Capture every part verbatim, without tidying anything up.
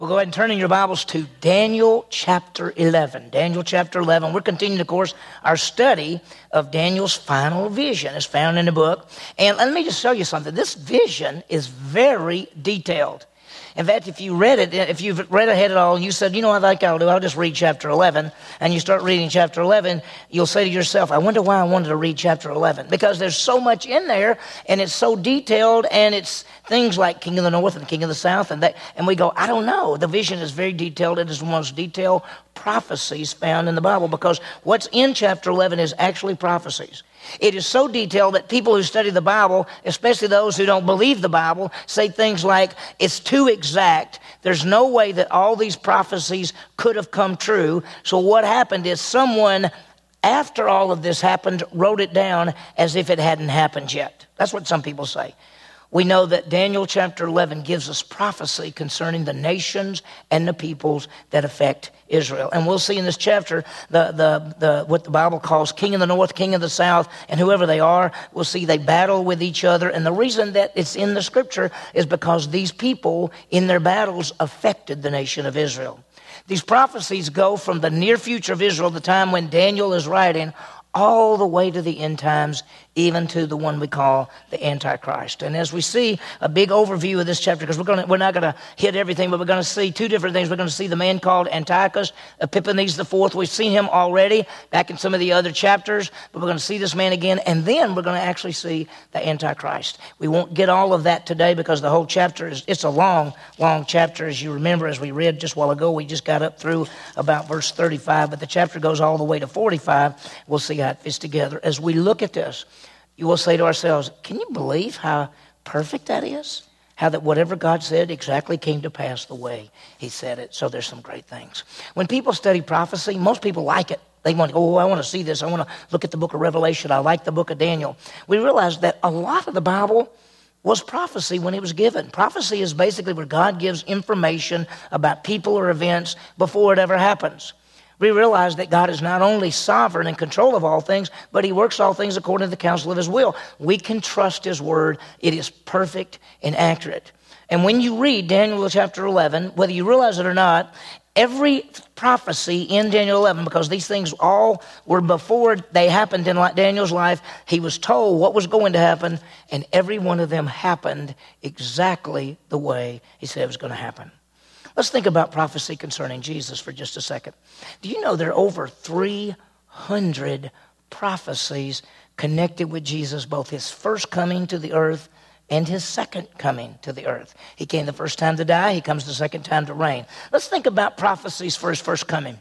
We'll go ahead and turn in your Bibles to Daniel chapter eleven. Daniel chapter eleven. We're continuing, of course, our study of Daniel's final vision as found in the book. And let me just show you something. This vision is very detailed. In fact, if you read it, if you've read ahead at all and you said, you know what I think I'll do, I'll just read chapter eleven, and you start reading chapter eleven, you'll say to yourself, I wonder why I wanted to read chapter eleven. Because there's so much in there, and it's so detailed, and it's things like King of the North and King of the South, and that, and we go, I don't know. The vision is very detailed. It is one of the most detailed prophecies found in the Bible, because what's in chapter eleven is actually prophecies. It is so detailed that people who study the Bible, especially those who don't believe the Bible, say things like, it's too exact. There's no way that all these prophecies could have come true. So what happened is someone, after all of this happened, wrote it down as if it hadn't happened yet. That's what some people say. We know that Daniel chapter eleven gives us prophecy concerning the nations and the peoples that affect Israel. And we'll see in this chapter the, the, the what the Bible calls King of the North, King of the South, and whoever they are, we'll see they battle with each other. And the reason that it's in the scripture is because these people in their battles affected the nation of Israel. These prophecies go from the near future of Israel, the time when Daniel is writing, all the way to the end times, even to the one we call the Antichrist. And as we see a big overview of this chapter, because we're going we're not going to hit everything, but we're going to see two different things. We're going to see the man called Antiochus Epiphanes the Fourth. We've seen him already back in some of the other chapters, but we're going to see this man again, and then we're going to actually see the Antichrist. We won't get all of that today because the whole chapter is, it's a long, long chapter. As you remember, as we read just a while ago, we just got up through about verse thirty-five, but the chapter goes all the way to forty-five. We'll see how it fits together. As we look at this, you will say to ourselves, can you believe how perfect that is? How that whatever God said exactly came to pass the way he said it. So there's some great things. When people study prophecy, most people like it. They want to go, oh, I want to see this. I want to look at the book of Revelation. I like the book of Daniel. We realize that a lot of the Bible was prophecy when it was given. Prophecy is basically where God gives information about people or events before it ever happens. We realize that God is not only sovereign and control of all things, but he works all things according to the counsel of his will. We can trust his word. It is perfect and accurate. And when you read Daniel chapter eleven, whether you realize it or not, every prophecy in Daniel eleven, because these things all were before they happened in Daniel's life, he was told what was going to happen, and every one of them happened exactly the way he said it was going to happen. Let's think about prophecy concerning Jesus for just a second. Do you know there are over three hundred prophecies connected with Jesus, both his first coming to the earth and his second coming to the earth? He came the first time to die. He comes the second time to reign. Let's think about prophecies for his first coming.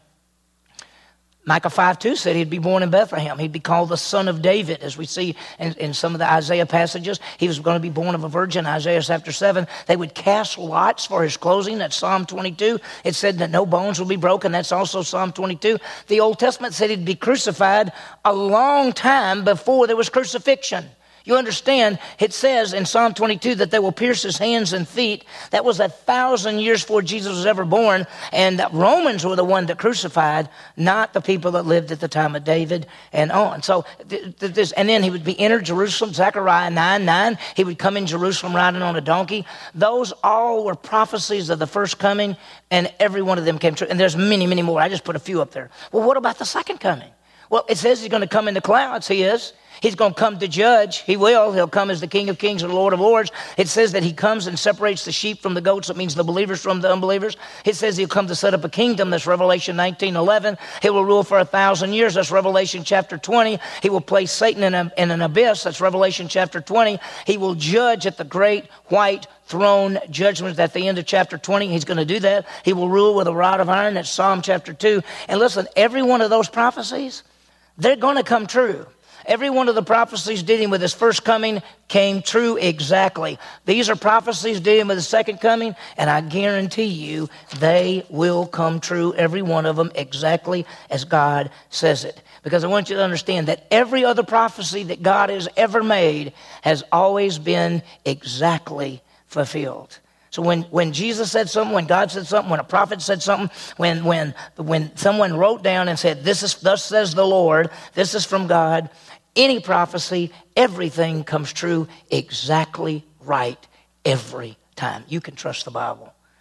Micah five two said he'd be born in Bethlehem. He'd be called the son of David, as we see in, in some of the Isaiah passages. He was going to be born of a virgin, Isaiah chapter seven. They would cast lots for his clothing. That's Psalm twenty-two. It said that no bones will be broken. That's also Psalm twenty-two. The Old Testament said he'd be crucified a long time before there was crucifixion. You understand, it says in Psalm twenty-two that they will pierce his hands and feet. That was a thousand years before Jesus was ever born. And the Romans were the one that crucified, not the people that lived at the time of David and on. So, th- th- this, and then he would be entered Jerusalem, Zechariah nine nine. He would come in Jerusalem riding on a donkey. Those all were prophecies of the first coming, and every one of them came true. And there's many, many more. I just put a few up there. Well, what about the second coming? Well, it says he's going to come in the clouds. He is. He's going to come to judge. He will. He'll come as the King of Kings and the Lord of Lords. It says that he comes and separates the sheep from the goats. That means the believers from the unbelievers. It says he'll come to set up a kingdom. That's Revelation nineteen eleven. He will rule for a thousand years. That's Revelation chapter twenty. He will place Satan in, a, in an abyss. That's Revelation chapter twenty. He will judge at the great white throne judgment at the end of chapter twenty. He's going to do that. He will rule with a rod of iron. That's Psalm chapter two. And listen, every one of those prophecies, they're going to come true. Every one of the prophecies dealing with his first coming came true exactly. These are prophecies dealing with his second coming, and I guarantee you they will come true, every one of them, exactly as God says it. Because I want you to understand that every other prophecy that God has ever made has always been exactly fulfilled. So when, when Jesus said something, when God said something, when a prophet said something, when, when, when someone wrote down and said, this is, thus says the Lord, this is from God, any prophecy, everything comes true exactly right every time. You can trust the Bible.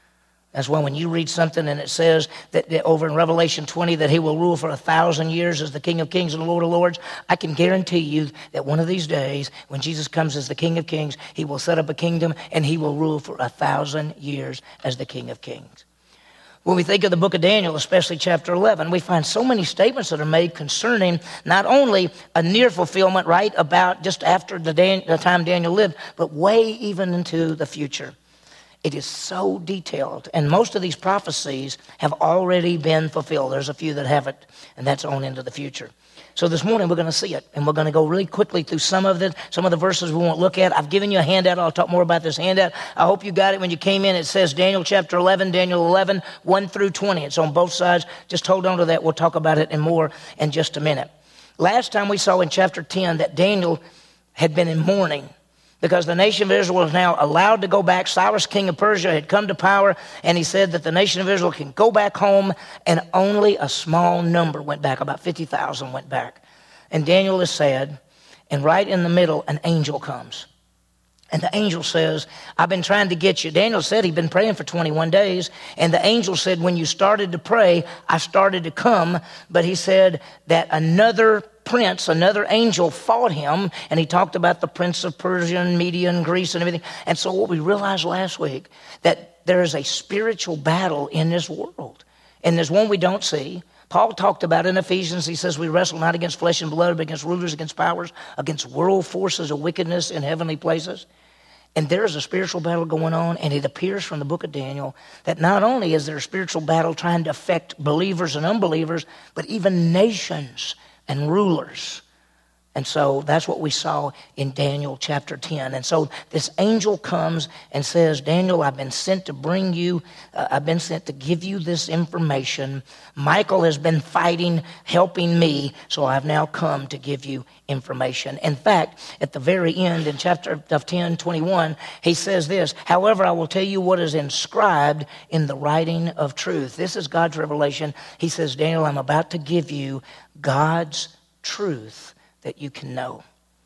That's why when you read something and it says that, that over in Revelation twenty that he will rule for a thousand years as the King of Kings and the Lord of Lords, I can guarantee you that one of these days when Jesus comes as the King of Kings, he will set up a kingdom and he will rule for a thousand years as the King of Kings. When we think of the book of Daniel, especially chapter eleven, we find so many statements that are made concerning not only a near fulfillment, right, about just after the, Dan- the time Daniel lived, but way even into the future. It is so detailed, and most of these prophecies have already been fulfilled. There's a few that haven't, and that's on into the future. So this morning we're going to see it, and we're going to go really quickly through some of it, some of the verses we won't look at. I've given you a handout. I'll talk more about this handout. I hope you got it when you came in. It says Daniel chapter eleven, Daniel eleven, one through twenty. It's on both sides. Just hold on to that. We'll talk about it and more in just a minute. Last time we saw in chapter ten that Daniel had been in mourning, because the nation of Israel was now allowed to go back. Cyrus, king of Persia, had come to power, and he said that the nation of Israel can go back home, and only a small number went back. About fifty thousand went back. And Daniel is sad, and right in the middle, an angel comes. And the angel says, I've been trying to get you. Daniel said he'd been praying for twenty-one days, and the angel said, when you started to pray, I started to come, but he said that another prince, another angel fought him, and he talked about the prince of Persia and Media and Greece and everything. And so what we realized last week, that there is a spiritual battle in this world, and there's one we don't see. Paul talked about in Ephesians, he says we wrestle not against flesh and blood, but against rulers, against powers, against world forces of wickedness in heavenly places. And there is a spiritual battle going on, and it appears from the book of Daniel that not only is there a spiritual battle trying to affect believers and unbelievers, but even nations and rulers. And so that's what we saw in Daniel chapter ten. And so this angel comes and says, Daniel, I've been sent to bring you, uh, I've been sent to give you this information. Michael has been fighting, helping me, so I've now come to give you information. In fact, at the very end in chapter of ten, twenty-one, he says this, however, I will tell you what is inscribed in the writing of truth. This is God's revelation. He says, Daniel, I'm about to give you God's truth that you can know.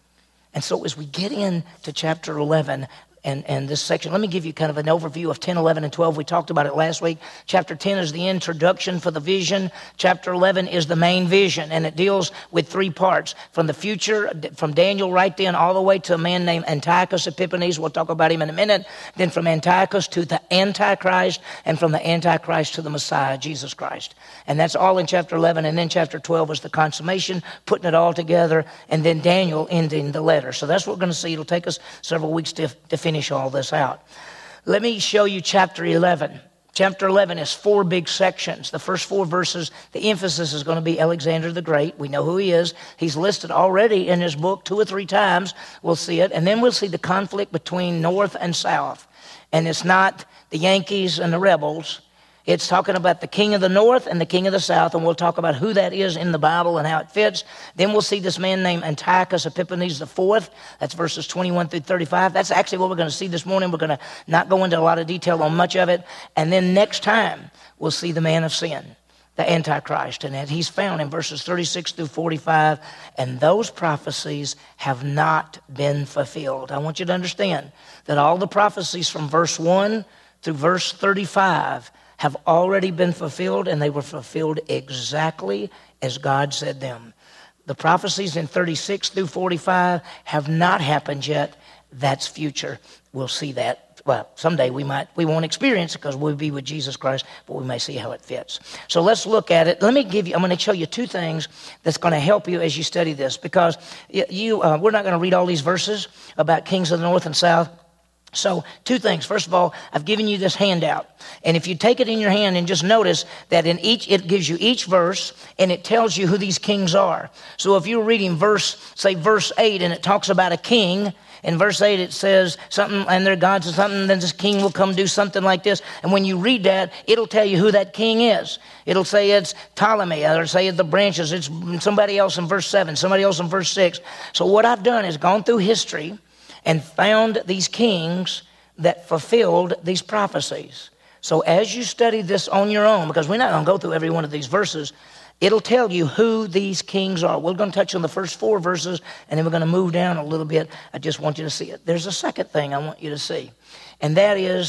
And so as we get into chapter eleven and, and this section, let me give you kind of an overview of ten, eleven, and twelve. We talked about it last week. Chapter ten is the introduction for the vision. Chapter eleven is the main vision, and it deals with three parts. From the future, from Daniel right then, all the way to a man named Antiochus Epiphanes. We'll talk about him in a minute. Then from Antiochus to the Antichrist, and from the Antichrist to the Messiah, Jesus Christ. And that's all in chapter eleven. And then chapter twelve is the consummation, putting it all together, and then Daniel ending the letter. So that's what we're going to see. It'll take us several weeks to, to finish all this out. Let me show you chapter eleven. Chapter eleven is four big sections. The first four verses, the emphasis is going to be Alexander the Great. We know who he is. He's listed already in his book two or three times. We'll see it. And then we'll see the conflict between North and South. And it's not the Yankees and the rebels. It's talking about the king of the north and the king of the south, and we'll talk about who that is in the Bible and how it fits. Then we'll see this man named Antiochus Epiphanes the fourth. That's verses twenty-one through thirty-five. That's actually what we're going to see this morning. We're going to not go into a lot of detail on much of it. And then next time, we'll see the man of sin, the Antichrist, and that he's found in verses thirty-six through forty-five. And those prophecies have not been fulfilled. I want you to understand that all the prophecies from verse one through verse thirty-five have already been fulfilled, and they were fulfilled exactly as God said them. The prophecies in thirty-six through forty-five have not happened yet. That's future. We'll see that. Well, someday we might, we won't experience it because we'll be with Jesus Christ, but we may see how it fits. So let's look at it. Let me give you, I'm going to show you two things that's going to help you as you study this, because you, uh, we're not going to read all these verses about kings of the north and south. So two things. First of all, I've given you this handout. And if you take it in your hand and just notice that in each, it gives you each verse and it tells you who these kings are. So if you're reading verse, say verse eight, and it talks about a king, in verse eight it says something, and their gods or something, then this king will come do something like this. And when you read that, it'll tell you who that king is. It'll say it's Ptolemy, or say it's the branches, it's somebody else in verse seven, somebody else in verse six. So what I've done is gone through history and found these kings that fulfilled these prophecies. So as you study this on your own, because we're not going to go through every one of these verses, it'll tell you who these kings are. We're going to touch on the first four verses, and then we're going to move down a little bit. I just want you to see it. There's a second thing I want you to see, and that is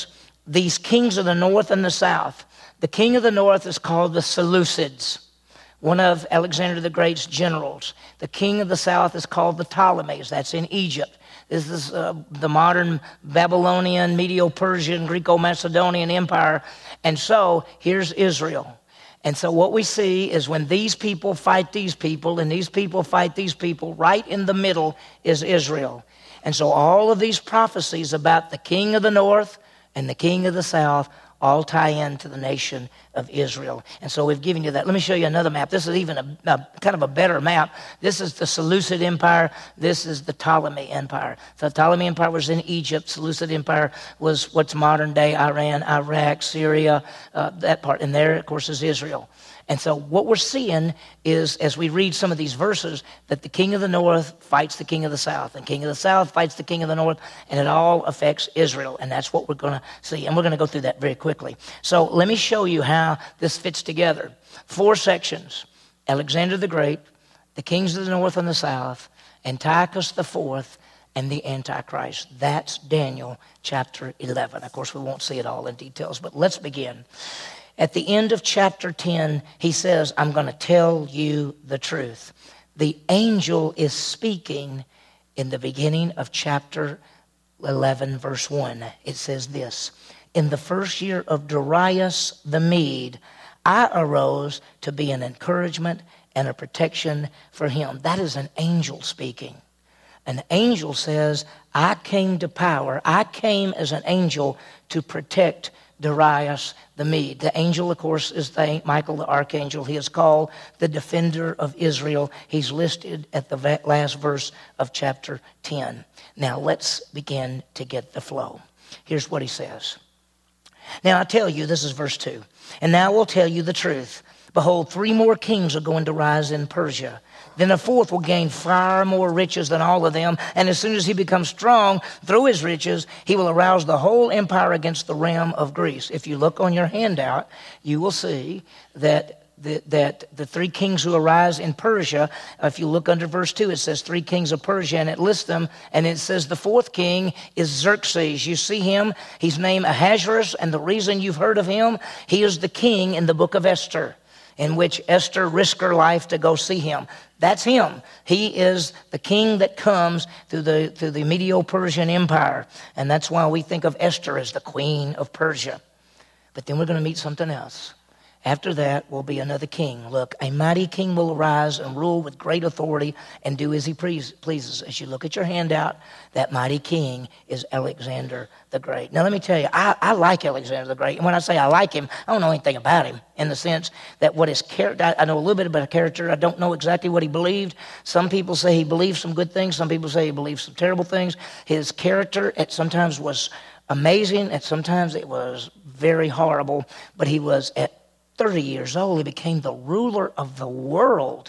these kings of the north and the south. The king of the north is called the Seleucids, one of Alexander the Great's generals. The king of the south is called the Ptolemies. That's in Egypt. This is uh, the modern Babylonian, Medo-Persian, Greco-Macedonian empire. And so here's Israel. And so what we see is when these people fight these people and these people fight these people, right in the middle is Israel. And so all of these prophecies about the king of the north and the king of the south all tie into the nation of Israel. And so we've given you that. Let me show you another map. This is even a, a kind of a better map. This is the Seleucid Empire. This is the Ptolemy Empire. So the Ptolemy Empire was in Egypt. Seleucid Empire was what's modern day Iran, Iraq, Syria, uh, that part. And there, of course, is Israel. And so what we're seeing is, as we read some of these verses, that the king of the north fights the king of the south, and king of the south fights the king of the north, and it all affects Israel. And that's what we're going to see. And we're going to go through that very quickly. So let me show you how this fits together. Four sections: Alexander the Great, the kings of the north and the south, Antiochus the fourth, and the Antichrist. That's Daniel chapter eleven. Of course, we won't see it all in details, but let's begin. At the end of chapter ten, he says, I'm going to tell you the truth. The angel is speaking in the beginning of chapter eleven, verse one. It says this: in the first year of Darius the Mede, I arose to be an encouragement and a protection for him. That is an angel speaking. An angel says, I came to power. I came as an angel to protect Darius the Mede. The angel, of course, is the Michael the archangel. He is called the defender of Israel. He's listed at the last verse of chapter ten. Now let's begin to get the flow. Here's what he says. Now I tell you, this is verse two, and now I will tell you the truth. Behold, three more kings are going to rise in Persia. Then a fourth will gain far more riches than all of them. And as soon as he becomes strong through his riches, he will arouse the whole empire against the realm of Greece. If you look on your handout, you will see that the, that the three kings who arise in Persia, if you look under verse two, it says three kings of Persia, and it lists them. And it says the fourth king is Xerxes. You see him. He's named Ahasuerus. And the reason you've heard of him, he is the king in the book of Esther, in which Esther risked her life to go see him. That's him. He is the king that comes through the, through the Medo-Persian Empire. And that's why we think of Esther as the queen of Persia. But then we're going to meet something else. After that will be another king. Look, a mighty king will arise and rule with great authority and do as he pleases. As you look at your handout, that mighty king is Alexander the Great. Now, let me tell you, I, I like Alexander the Great. And when I say I like him, I don't know anything about him in the sense that what his character, I know a little bit about his character. I don't know exactly what he believed. Some people say he believed some good things. Some people say he believed some terrible things. His character at sometimes was amazing, and sometimes it was very horrible. But he was at thirty years old, he became the ruler of the world.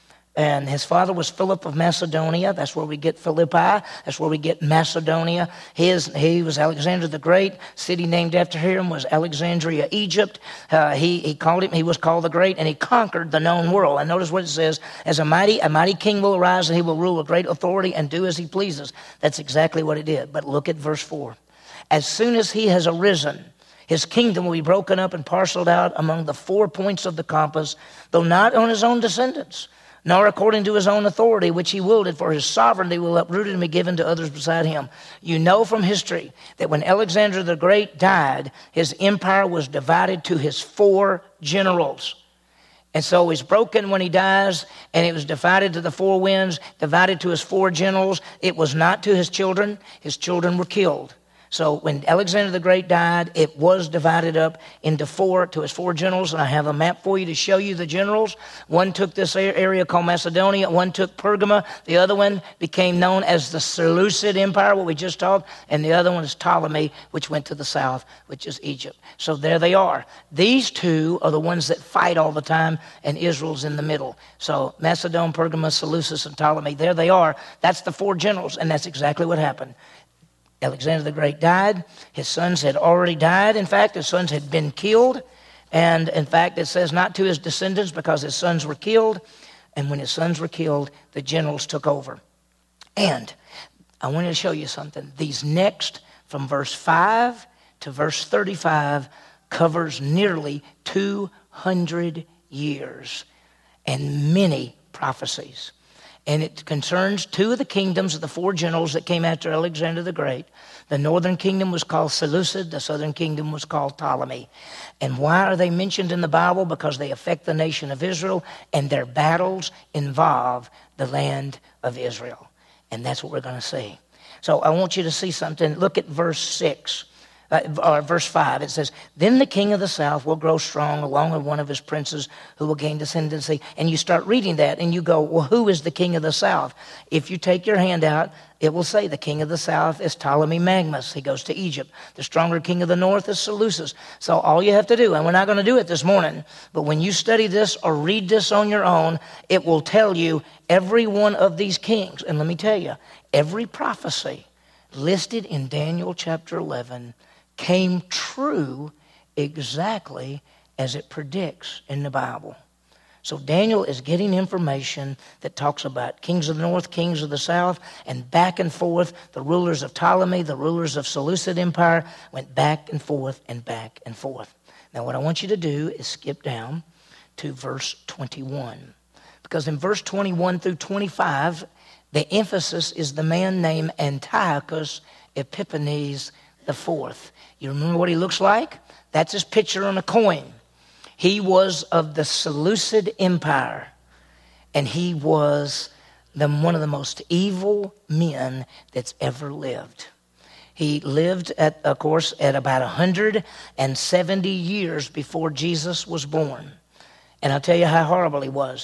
And his father was Philip of Macedonia. That's where we get Philippi. That's where we get Macedonia. His, he was Alexander the Great. City named after him was Alexandria, Egypt. Uh, he, he called him, he was called the Great, and he conquered the known world. And notice what it says: as a mighty, a mighty king will arise, and he will rule with great authority and do as he pleases. That's exactly what he did. But look at verse four. As soon as he has arisen, his kingdom will be broken up and parceled out among the four points of the compass, though not on his own descendants, nor according to his own authority, which he wielded, for his sovereignty will uproot and be given to others beside him. You know from history that when Alexander the Great died, his empire was divided to his four generals. And so he's broken when he dies, and it was divided to the four winds, divided to his four generals. It was not to his children. His children were killed. So when Alexander the Great died, it was divided up into four, to his four generals. And I have a map for you to show you the generals. One took this area called Macedonia. One took Pergama. The other one became known as the Seleucid Empire, what we just talked. And the other one is Ptolemy, which went to the south, which is Egypt. So there they are. These two are the ones that fight all the time, and Israel's in the middle. So Macedon, Pergama, Seleucus, and Ptolemy, there they are. That's the four generals, and that's exactly what happened. Alexander the Great died. His sons had already died. In fact, his sons had been killed. And in fact, it says not to his descendants, because his sons were killed. And when his sons were killed, the generals took over. And I wanted to show you something. These next, from verse five to verse thirty-five covers nearly two hundred years and many prophecies. And it concerns two of the kingdoms of the four generals that came after Alexander the Great. The northern kingdom was called Seleucid. The southern kingdom was called Ptolemy. And why are they mentioned in the Bible? Because they affect the nation of Israel, and their battles involve the land of Israel. And that's what we're going to see. So I want you to see something. Look at verse six. Uh, or verse five, it says, then the king of the south will grow strong along with one of his princes who will gain descendancy. And you start reading that and you go, well, who is the king of the south? If you take your hand out, it will say the king of the south is Ptolemy Magnus. He goes to Egypt. The stronger king of the north is Seleucus. So all you have to do, and we're not going to do it this morning, but when you study this or read this on your own, it will tell you every one of these kings. And let me tell you, every prophecy listed in Daniel chapter eleven came true exactly as it predicts in the Bible. So Daniel is getting information that talks about kings of the north, kings of the south, and back and forth. The rulers of Ptolemy, the rulers of Seleucid Empire went back and forth and back and forth. Now what I want you to do is skip down to verse twenty-one. Because in verse twenty-one through twenty-five, the emphasis is the man named Antiochus Epiphanes the fourth. You remember what he looks like? That's his picture on a coin. He was of the Seleucid Empire, and he was the, one of the most evil men that's ever lived. He lived, at, of course, at about one hundred seventy years before Jesus was born. And I'll tell you how horrible he was.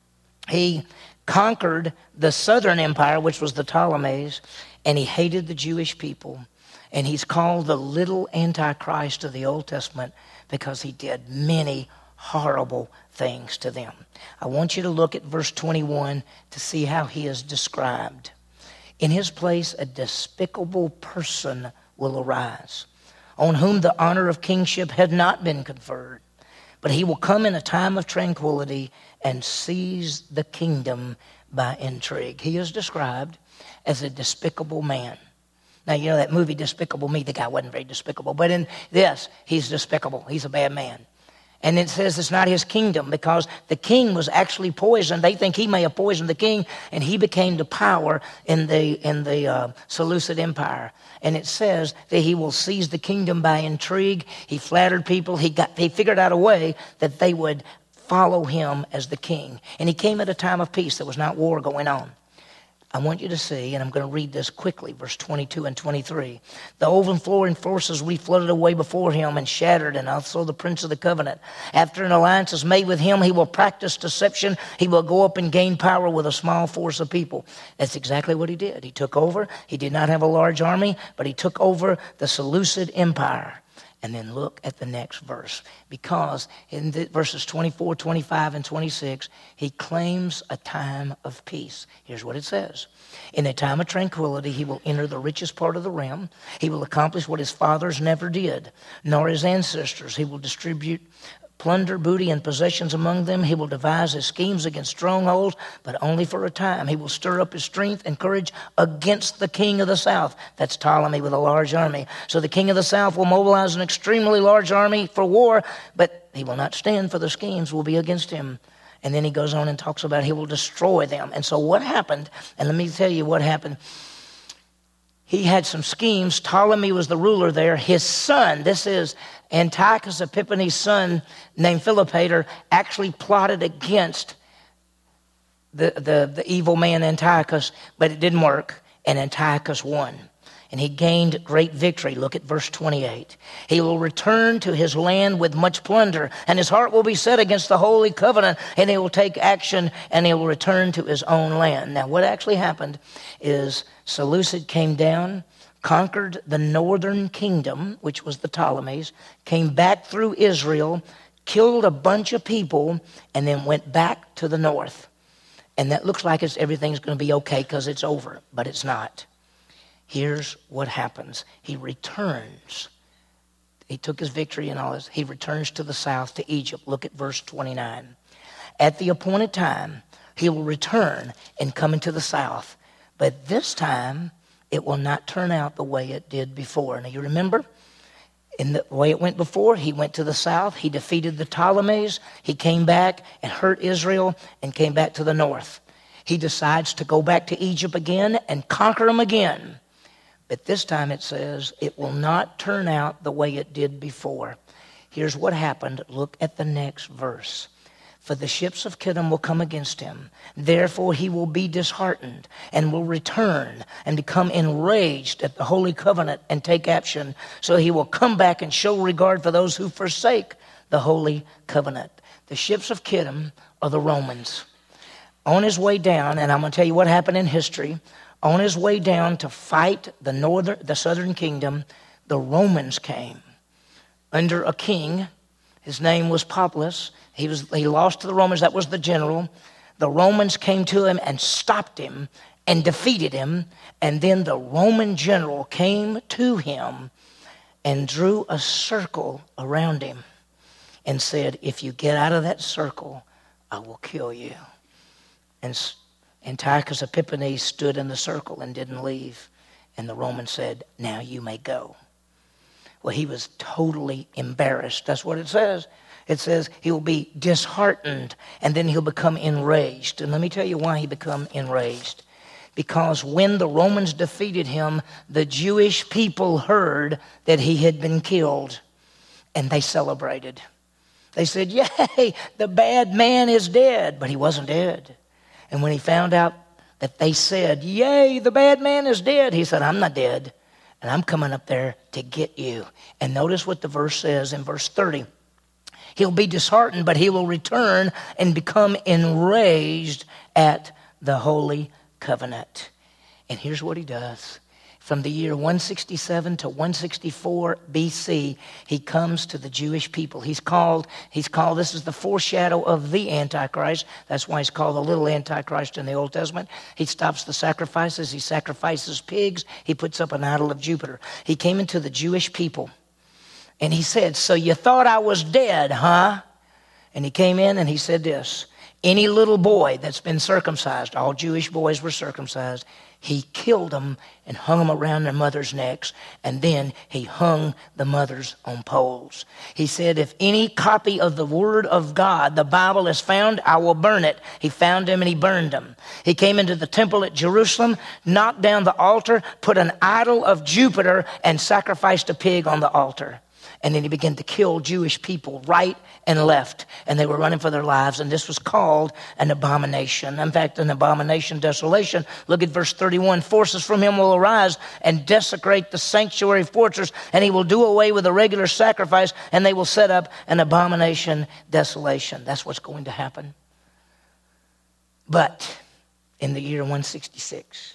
He conquered the southern empire, which was the Ptolemies, and he hated the Jewish people. And he's called the little Antichrist of the Old Testament because he did many horrible things to them. I want you to look at verse twenty-one to see how he is described. In his place, a despicable person will arise, on whom the honor of kingship had not been conferred. But he will come in a time of tranquility and seize the kingdom by intrigue. He is described as a despicable man. Now, you know that movie Despicable Me, the guy wasn't very despicable. But in this, he's despicable. He's a bad man. And it says it's not his kingdom because the king was actually poisoned. They think he may have poisoned the king, and he became the power in the in the uh, Seleucid Empire. And it says that he will seize the kingdom by intrigue. He flattered people. He got he figured out a way that they would follow him as the king. And he came at a time of peace. There was not war going on. I want you to see, and I'm going to read this quickly, verse twenty-two and twenty-three. The overflowing forces reflooded away before him and shattered, and also the prince of the covenant. After an alliance is made with him, he will practice deception. He will go up and gain power with a small force of people. That's exactly what he did. He took over. He did not have a large army, but he took over the Seleucid Empire. And then look at the next verse, because in the verses twenty-four, twenty-five, and twenty-six, he claims a time of peace. Here's what it says. In a time of tranquility, he will enter the richest part of the realm. He will accomplish what his fathers never did, nor his ancestors. He will distribute plunder, booty, and possessions among them. He will devise his schemes against strongholds, but only for a time. He will stir up his strength and courage against the king of the south. That's Ptolemy with a large army. So the king of the south will mobilize an extremely large army for war, but he will not stand, for the schemes will be against him. And then he goes on and talks about he will destroy them. And so what happened, and let me tell you what happened. He had some schemes. Ptolemy was the ruler there. His son, this is Antiochus Epiphanes' son, named Philopator, actually plotted against the, the, the evil man Antiochus, but it didn't work, and Antiochus won. And he gained great victory. Look at verse twenty-eight. He will return to his land with much plunder, and his heart will be set against the holy covenant, and he will take action, and he will return to his own land. Now, what actually happened is Seleucid came down, conquered the northern kingdom, which was the Ptolemies, came back through Israel, killed a bunch of people, and then went back to the north. And that looks like it's, everything's going to be okay because it's over, but it's not. Here's what happens. He returns. He took his victory and all this. He returns to the south, to Egypt. Look at verse twenty-nine. At the appointed time, he will return and come into the south. But this time, it will not turn out the way it did before. Now, you remember, In the way it went before, he went to the south. He defeated the Ptolemies. He came back and hurt Israel and came back to the north. He decides to go back to Egypt again and conquer them again. But this time it says it will not turn out the way it did before. Here's what happened. Look at the next verse. For the ships of Kittim will come against him. Therefore he will be disheartened and will return and become enraged at the holy covenant and take action. So he will come back and show regard for those who forsake the holy covenant. The ships of Kittim are the Romans. On his way down, and I'm going to tell you what happened in history, on his way down to fight the northern, the southern kingdom, the Romans came under a king. His name was Populus. He was he lost to the Romans. That was the general. The Romans came to him and stopped him and defeated him. And then the Roman general came to him and drew a circle around him and said, if you get out of that circle, I will kill you. And Antiochus Epiphanes stood in the circle and didn't leave. And the Roman said, now you may go. Well, he was totally embarrassed. That's what it says. It says he will be disheartened and then he'll become enraged. And let me tell you why he become enraged. Because when the Romans defeated him, the Jewish people heard that he had been killed and they celebrated. They said, yay, the bad man is dead. But he wasn't dead. And when he found out that they said, yay, the bad man is dead, he said, I'm not dead. And I'm coming up there to get you. And notice what the verse says in verse thirty. He'll be disheartened, but he will return and become enraged at the holy covenant. And here's what he does. From the year one sixty-seven to one sixty-four B C, he comes to the Jewish people. He's called, he's called, this is the foreshadow of the Antichrist. That's why he's called the little Antichrist in the Old Testament. He stops the sacrifices. He sacrifices pigs. He puts up an idol of Jupiter. He came into the Jewish people and he said, so you thought I was dead, huh? And he came in and he said this, any little boy that's been circumcised, all Jewish boys were circumcised, he killed them and hung them around their mothers' necks, and then he hung the mothers on poles. He said, if any copy of the Word of God, the Bible, is found, I will burn it. He found them and he burned them. He came into the temple at Jerusalem, knocked down the altar, put an idol of Jupiter, and sacrificed a pig on the altar. And then he began to kill Jewish people right and left. And they were running for their lives. And this was called an abomination. In fact, an abomination, desolation. Look at verse thirty-one. Forces from him will arise and desecrate the sanctuary fortress. And he will do away with the regular sacrifice. And they will set up an abomination, desolation. That's what's going to happen. But in the year one sixty-six...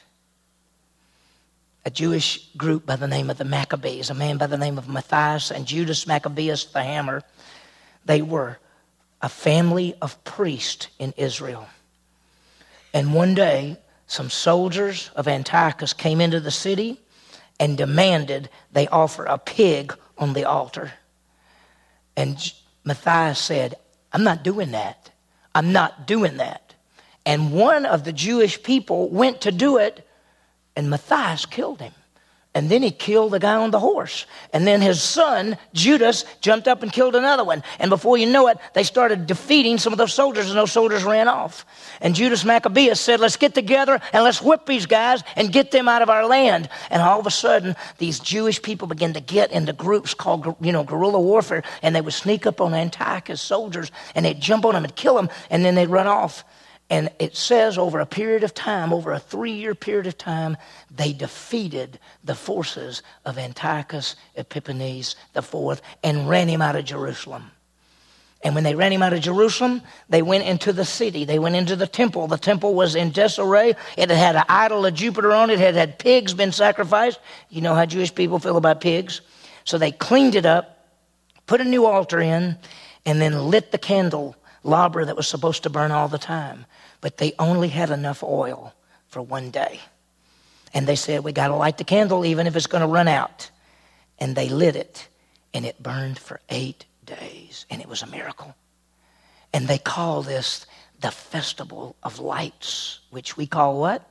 a Jewish group by the name of the Maccabees, a man by the name of Matthias and Judas Maccabeus the Hammer, they were a family of priests in Israel. And one day, some soldiers of Antiochus came into the city and demanded they offer a pig on the altar. And Matthias said, I'm not doing that. I'm not doing that. And one of the Jewish people went to do it, and Matthias killed him. And then he killed the guy on the horse. And then his son, Judas, jumped up and killed another one. And before you know it, they started defeating some of those soldiers, and those soldiers ran off. And Judas Maccabeus said, let's get together and let's whip these guys and get them out of our land. And all of a sudden, these Jewish people began to get into groups called, you know, guerrilla warfare. And they would sneak up on Antiochus soldiers, and they'd jump on them and kill them, and then they'd run off. And it says over a period of time, over a three-year period of time, they defeated the forces of Antiochus Epiphanes the fourth and ran him out of Jerusalem. And when they ran him out of Jerusalem, they went into the city. They went into the temple. The temple was in disarray. It had had an idol of Jupiter on it. It had had pigs been sacrificed. You know how Jewish people feel about pigs. So they cleaned it up, put a new altar in, and then lit the candle labra that was supposed to burn all the time. But they only had enough oil for one day. And they said, we got to light the candle even if it's going to run out. And they lit it, and it burned for eight days. And it was a miracle. And they call this the Festival of Lights, which we call what?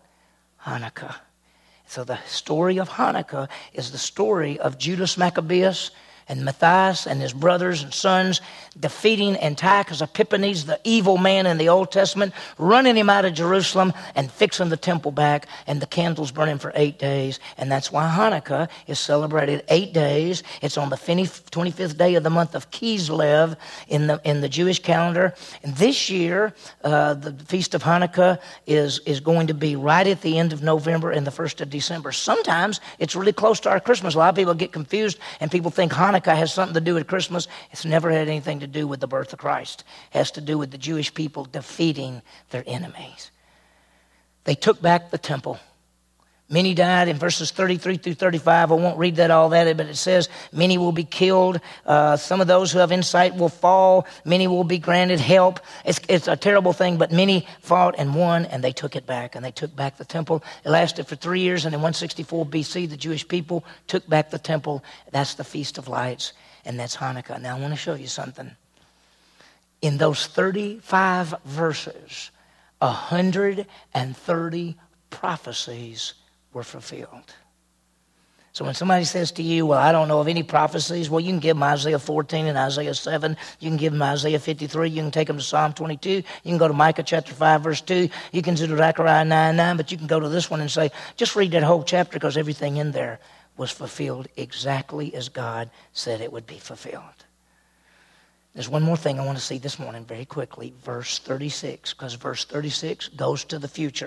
Hanukkah. So the story of Hanukkah is the story of Judas Maccabeus and Matthias and his brothers and sons, defeating Antiochus Epiphanes, the evil man in the Old Testament, running him out of Jerusalem and fixing the temple back, and the candles burning for eight days. And that's why Hanukkah is celebrated eight days. It's on the twenty-fifth day of the month of Kislev in the in the Jewish calendar. And this year, uh, the Feast of Hanukkah is, is going to be right at the end of November and the first of December. Sometimes it's really close to our Christmas. A lot of people get confused and people think Hanukkah Hanukkah has something to do with Christmas. It's never had anything to do with the birth of Christ. It has to do with the Jewish people defeating their enemies. They took back the temple. Many died in verses thirty-three through thirty-five. I won't read that all that, but it says many will be killed. Uh, some of those who have insight will fall. Many will be granted help. It's, it's a terrible thing, but many fought and won, and they took it back, and they took back the temple. It lasted for three years, and in one sixty-four B C, the Jewish people took back the temple. That's the Feast of Lights, and that's Hanukkah. Now, I want to show you something. In those thirty-five verses, one hundred thirty prophecies were fulfilled. So when somebody says to you, well, I don't know of any prophecies, well, you can give them Isaiah fourteen and Isaiah seven. You can give them Isaiah fifty-three. You can take them to Psalm twenty-two. You can go to Micah chapter five, verse two. You can do Zechariah nine nine, but you can go to this one and say, just read that whole chapter because everything in there was fulfilled exactly as God said it would be fulfilled. There's one more thing I want to see this morning very quickly, verse thirty-six, because verse thirty-six goes to the future.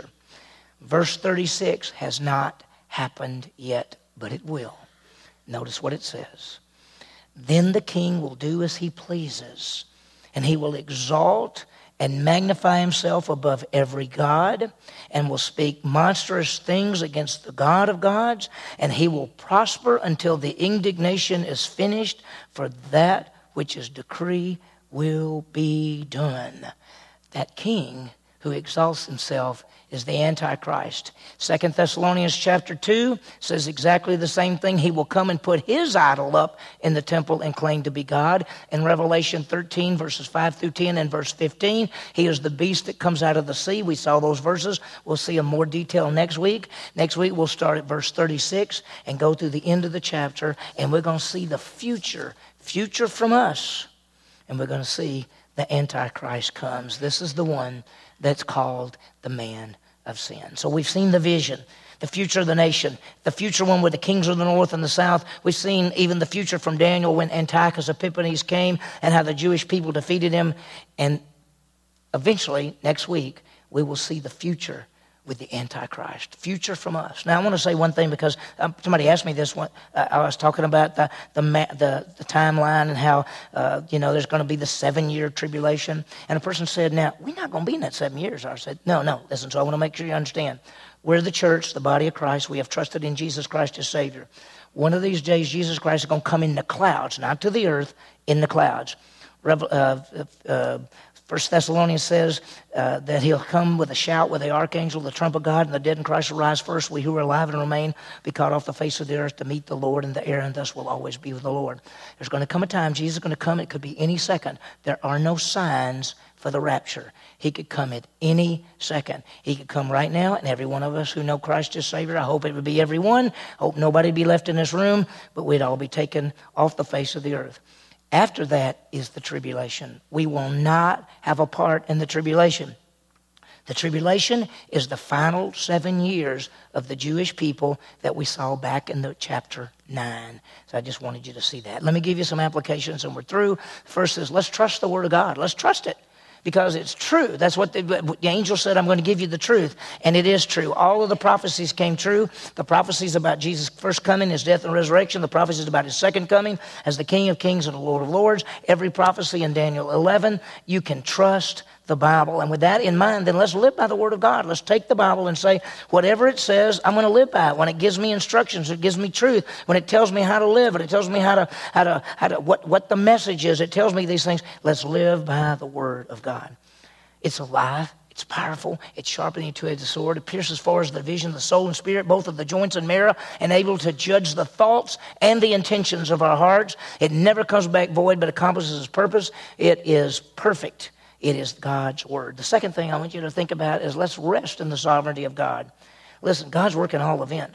Verse thirty-six has not happened yet, but it will. Notice what it says. Then the king will do as he pleases, and he will exalt and magnify himself above every god, and will speak monstrous things against the God of gods, and he will prosper until the indignation is finished, for that which is decree will be done. That king who exalts himself is the Antichrist. Second Thessalonians chapter two says exactly the same thing. He will come and put his idol up in the temple and claim to be God. In Revelation thirteen, verses five through ten and verse fifteen, he is the beast that comes out of the sea. We saw those verses. We'll see in more detail next week. Next week we'll start at verse thirty-six and go through the end of the chapter, and we're going to see the future, future from us, and we're going to see the Antichrist comes. This is the one that's called the man of sin. So we've seen the vision, the future of the nation, the future one with the kings of the north and the south. We've seen even the future from Daniel when Antiochus Epiphanes came and how the Jewish people defeated him. And eventually, next week, we will see the future with the Antichrist. Future from us. Now, I want to say one thing because um, somebody asked me this one. Uh, I was talking about the the, the, the timeline and how, uh, you know, there's going to be the seven-year tribulation. And a person said, now, we're not going to be in that seven years. I said, no, no, listen, so I want to make sure you understand. We're the church, the body of Christ. We have trusted in Jesus Christ as Savior. One of these days, Jesus Christ is going to come in the clouds, not to the earth, in the clouds. Revel, uh, uh, First Thessalonians says uh, that he'll come with a shout, with the archangel, the trump of God, and the dead in Christ will rise first. We who are alive and remain be caught off the face of the earth to meet the Lord in the air, and thus will always be with the Lord. There's going to come a time, Jesus is going to come. It could be any second. There are no signs for the rapture. He could come at any second. He could come right now, and every one of us who know Christ as Savior, I hope it would be every one. I hope nobody be left in this room, but we'd all be taken off the face of the earth. After that is the tribulation. We will not have a part in the tribulation. The tribulation is the final seven years of the Jewish people that we saw back in the chapter nine. So I just wanted you to see that. Let me give you some applications and we're through. First is let's trust the Word of God. Let's trust it. Because it's true. That's what the, the angel said, I'm going to give you the truth. And it is true. All of the prophecies came true. The prophecies about Jesus' first coming, his death and resurrection. The prophecies about his second coming as the King of Kings and the Lord of Lords. Every prophecy in Daniel eleven. You can trust the Bible. And with that in mind, then let's live by the Word of God. Let's take the Bible and say, whatever it says, I'm going to live by it. When it gives me instructions, it gives me truth. When it tells me how to live, and it tells me how to, how to, how to, what, what the message is, it tells me these things. Let's live by the Word of God. It's alive. It's powerful. It's sharper than a two-edged sword. It pierces as far as the division of the soul and spirit, both of the joints and marrow, and able to judge the thoughts and the intentions of our hearts. It never comes back void, but accomplishes its purpose. It is perfect. It is God's Word. The second thing I want you to think about is let's rest in the sovereignty of God. Listen, God's working all events.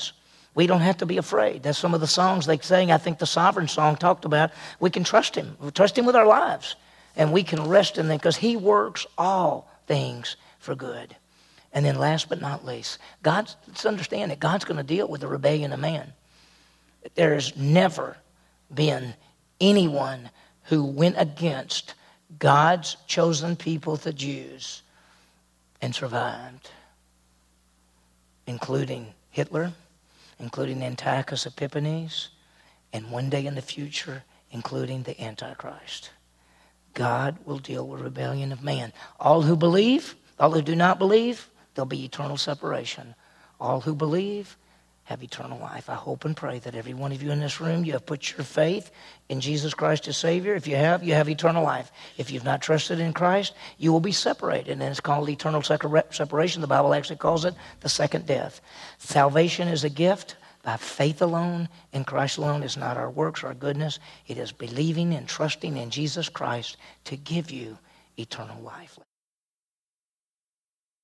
We don't have to be afraid. That's some of the songs they sing. I think the Sovereign song talked about we can trust him. We trust him with our lives. And we can rest in them because he works all things for good. And then last but not least, God's, let's understand that God's going to deal with the rebellion of man. There has never been anyone who went against God's chosen people, the Jews, and survived, including Hitler, including Antiochus Epiphanes, and one day in the future, including the Antichrist. God will deal with rebellion of man. All who believe, all who do not believe, there'll be eternal separation. All who believe have eternal life. I hope and pray that every one of you in this room, you have put your faith in Jesus Christ as Savior. If you have, you have eternal life. If you've not trusted in Christ, you will be separated. And it's called eternal separation. The Bible actually calls it the second death. Salvation is a gift by faith alone in Christ alone. It's not our works or our goodness. It is believing and trusting in Jesus Christ to give you eternal life.